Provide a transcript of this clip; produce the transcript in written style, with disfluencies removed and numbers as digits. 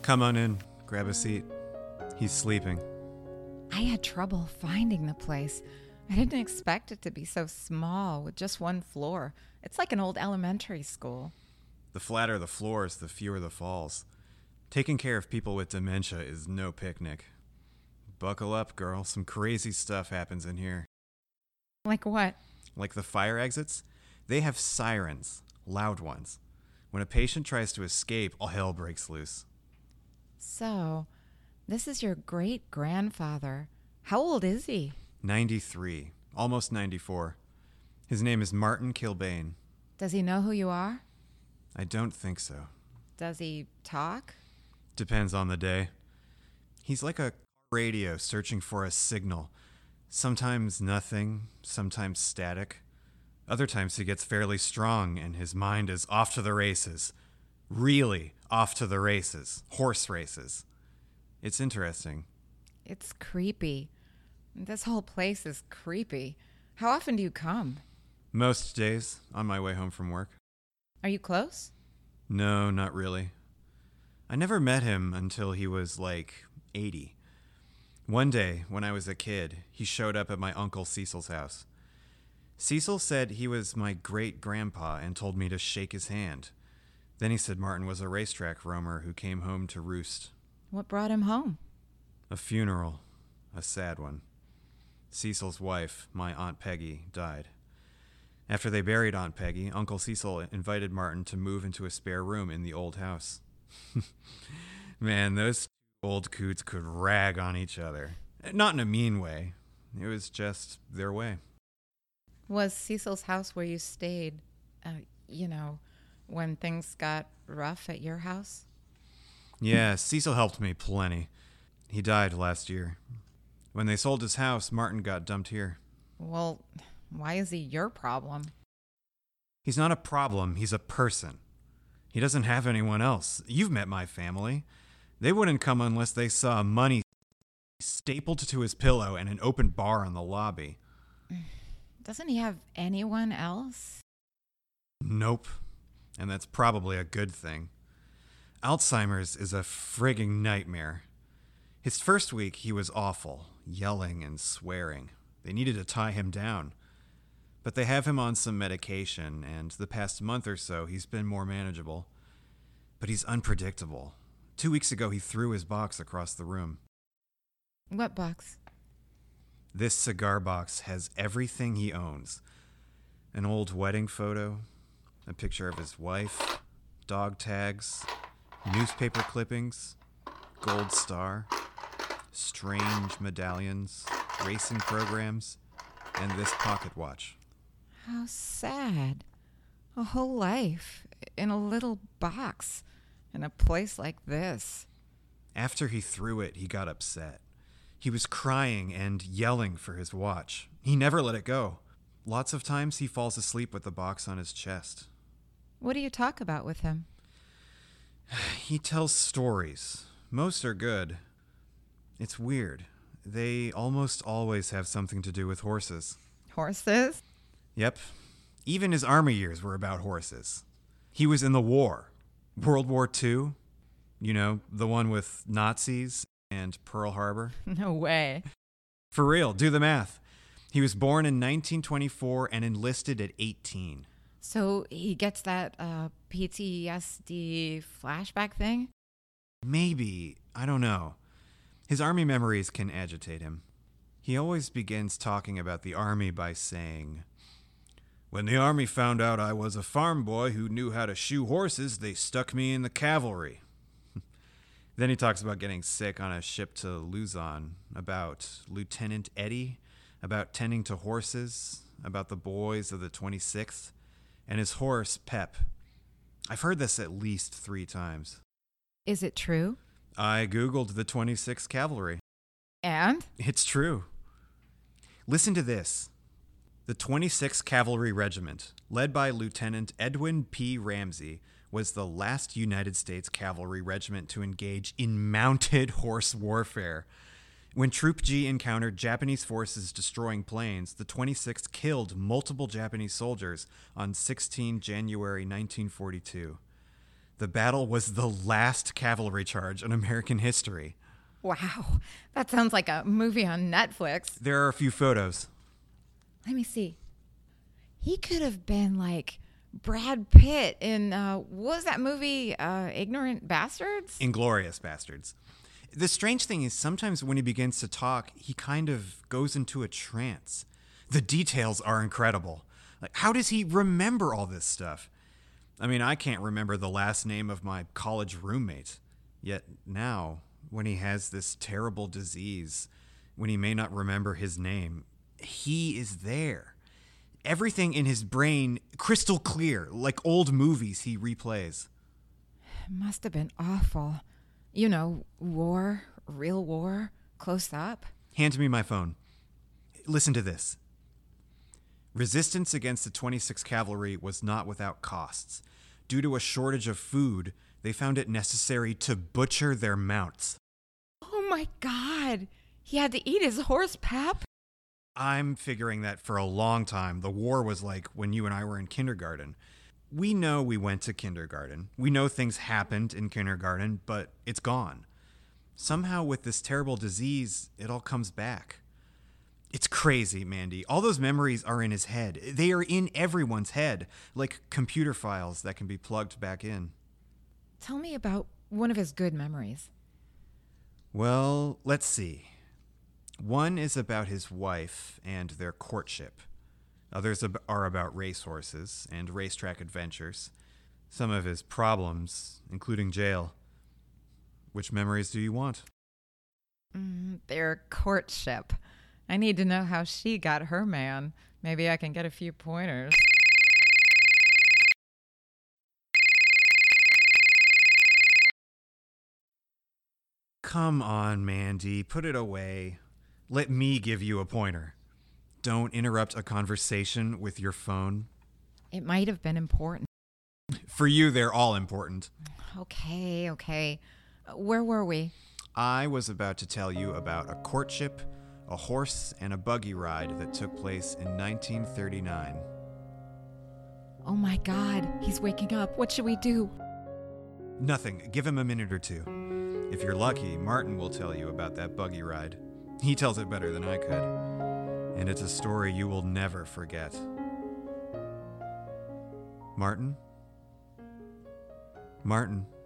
Come on in, grab a seat. He's sleeping. I had trouble finding the place. I didn't expect it to be so small with just one floor. It's like an old elementary school. The flatter the floors, the fewer the falls. Taking care of people with dementia is no picnic. Buckle up, girl. Some crazy stuff happens in here. Like what? Like the fire exits, they have sirens, loud ones. When a patient tries to escape, all hell breaks loose. So, this is your great-grandfather. How old is he? 93, almost 94. His name is Martin Kilbane. Does he know who you are? I don't think so. Does he talk? Depends on the day. He's like a radio searching for a signal. Sometimes nothing, sometimes static. Other times he gets fairly strong and his mind is off to the races. Really off to the races. Horse races. It's interesting. It's creepy. This whole place is creepy. How often do you come? Most days, on my way home from work. Are you close? No, not really. I never met him until he was like 80. One day, when I was a kid, he showed up at my Uncle Cecil's house. Cecil said he was my great-grandpa and told me to shake his hand. Then he said Martin was a racetrack roamer who came home to roost. What brought him home? A funeral. A sad one. Cecil's wife, my Aunt Peggy, died. After they buried Aunt Peggy, Uncle Cecil invited Martin to move into a spare room in the old house. Man, those old coots could rag on each other. Not in a mean way. It was just their way. Was Cecil's house where you stayed, when things got rough at your house? Yeah, Cecil helped me plenty. He died last year. When they sold his house, Martin got dumped here. Well, why is he your problem? He's not a problem, he's a person. He doesn't have anyone else. You've met my family. They wouldn't come unless they saw money stapled to his pillow and an open bar in the lobby. Doesn't he have anyone else? Nope. And that's probably a good thing. Alzheimer's is a frigging nightmare. His first week, he was awful, yelling and swearing. They needed to tie him down. But they have him on some medication, and the past month or so, he's been more manageable. But he's unpredictable. 2 weeks ago, he threw his box across the room. What box? This cigar box has everything he owns. An old wedding photo, a picture of his wife, dog tags, newspaper clippings, gold star, strange medallions, racing programs, and this pocket watch. How sad. A whole life in a little box in a place like this. After he threw it, he got upset. He was crying and yelling for his watch. He never let it go. Lots of times he falls asleep with the box on his chest. What do you talk about with him? He tells stories. Most are good. It's weird. They almost always have something to do with horses. Horses? Yep. Even his army years were about horses. He was in the war. World War II. You know, the one with Nazis and Pearl Harbor. No way. For real, do the math. He was born in 1924 and enlisted at 18. So he gets that PTSD flashback thing? Maybe. I don't know. His army memories can agitate him. He always begins talking about the army by saying, "When the army found out I was a farm boy who knew how to shoe horses, they stuck me in the cavalry." Then he talks about getting sick on a ship to Luzon, about Lieutenant Eddie, about tending to horses, about the boys of the 26th, and his horse, Pep. I've heard this at least 3 times. Is it true? I Googled the 26th Cavalry. And? It's true. Listen to this. The 26th Cavalry Regiment, led by Lieutenant Edwin P. Ramsey, was the last United States cavalry regiment to engage in mounted horse warfare. When Troop G encountered Japanese forces destroying planes, the 26th killed multiple Japanese soldiers on 16 January 1942. The battle was the last cavalry charge in American history. Wow, that sounds like a movie on Netflix. There are a few photos. Let me see. He could have been like Brad Pitt in, what was that movie, Ignorant Bastards? Inglorious Bastards. The strange thing is sometimes when he begins to talk, he kind of goes into a trance. The details are incredible. Like, how does he remember all this stuff? I mean, I can't remember the last name of my college roommate. Yet now, when he has this terrible disease, when he may not remember his name, he is there. Everything in his brain crystal clear, like old movies he replays. It must have been awful. You know, war, real war, close up. Hand me my phone. Listen to this. Resistance against the 26th Cavalry was not without costs. Due to a shortage of food, they found it necessary to butcher their mounts. Oh my God. He had to eat his horse pap? I'm figuring that for a long time. The war was like when you and I were in kindergarten. We know we went to kindergarten. We know things happened in kindergarten, but it's gone. Somehow with this terrible disease, it all comes back. It's crazy, Mandy. All those memories are in his head. They are in everyone's head, like computer files that can be plugged back in. Tell me about one of his good memories. Well, let's see. One is about his wife and their courtship. Others are about racehorses and racetrack adventures. Some of his problems, including jail. Which memories do you want? Their courtship. I need to know how she got her man. Maybe I can get a few pointers. Come on, Mandy. Put it away. Let me give you a pointer. Don't interrupt a conversation with your phone. It might have been important. For you, they're all important. Okay. Where were we? I was about to tell you about a courtship, a horse, and a buggy ride that took place in 1939. Oh my God, he's waking up. What should we do? Nothing. Give him a minute or two. If you're lucky, Martin will tell you about that buggy ride. He tells it better than I could. And it's a story you will never forget. Martin? Martin.